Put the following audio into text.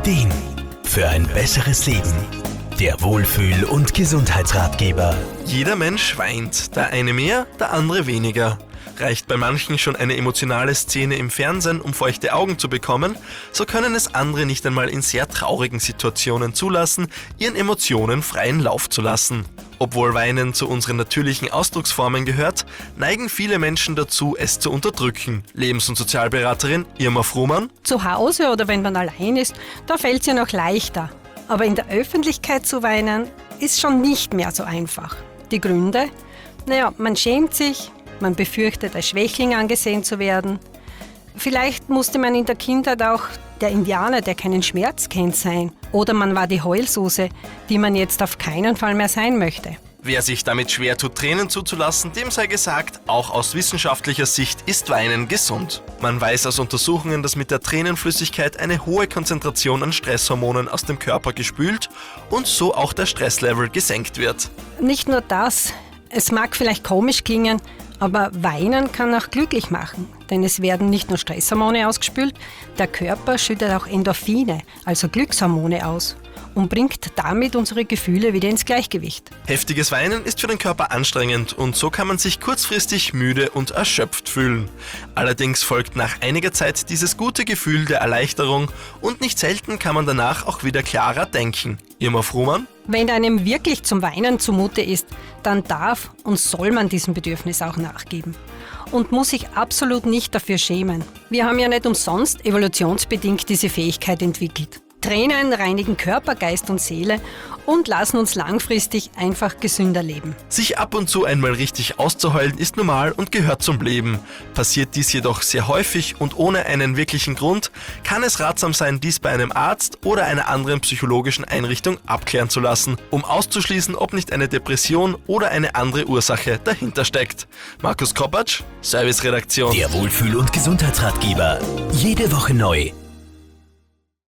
Ideen für ein besseres Leben. Der Wohlfühl- und Gesundheitsratgeber. Jeder Mensch weint, der eine mehr, der andere weniger. Reicht bei manchen schon eine emotionale Szene im Fernsehen, um feuchte Augen zu bekommen, so können es andere nicht einmal in sehr traurigen Situationen zulassen, ihren Emotionen freien Lauf zu lassen. Obwohl Weinen zu unseren natürlichen Ausdrucksformen gehört, neigen viele Menschen dazu, es zu unterdrücken. Lebens- und Sozialberaterin Irma Frumann: Zu Hause oder wenn man allein ist, da fällt es ja noch leichter. Aber in der Öffentlichkeit zu weinen, ist schon nicht mehr so einfach. Die Gründe? Man schämt sich, man befürchtet, als Schwächling angesehen zu werden. Vielleicht musste man in der Kindheit auch der Indianer, der keinen Schmerz kennt, sein. Oder man war die Heulsuse, die man jetzt auf keinen Fall mehr sein möchte. Wer sich damit schwer tut, Tränen zuzulassen, dem sei gesagt, auch aus wissenschaftlicher Sicht ist Weinen gesund. Man weiß aus Untersuchungen, dass mit der Tränenflüssigkeit eine hohe Konzentration an Stresshormonen aus dem Körper gespült und so auch der Stresslevel gesenkt wird. Nicht nur das, es mag vielleicht komisch klingen, aber Weinen kann auch glücklich machen, denn es werden nicht nur Stresshormone ausgespült, der Körper schüttet auch Endorphine, also Glückshormone aus und bringt damit unsere Gefühle wieder ins Gleichgewicht. Heftiges Weinen ist für den Körper anstrengend und so kann man sich kurzfristig müde und erschöpft fühlen. Allerdings folgt nach einiger Zeit dieses gute Gefühl der Erleichterung und nicht selten kann man danach auch wieder klarer denken. Irma Frumann: Wenn einem wirklich zum Weinen zumute ist, dann darf und soll man diesem Bedürfnis auch nachgeben und muss sich absolut nicht dafür schämen. Wir haben ja nicht umsonst evolutionsbedingt diese Fähigkeit entwickelt. Tränen reinigen Körper, Geist und Seele und lassen uns langfristig einfach gesünder leben. Sich ab und zu einmal richtig auszuheulen ist normal und gehört zum Leben. Passiert dies jedoch sehr häufig und ohne einen wirklichen Grund, kann es ratsam sein, dies bei einem Arzt oder einer anderen psychologischen Einrichtung abklären zu lassen, um auszuschließen, ob nicht eine Depression oder eine andere Ursache dahinter steckt. Markus Kopacz, Serviceredaktion. Der Wohlfühl- und Gesundheitsratgeber. Jede Woche neu.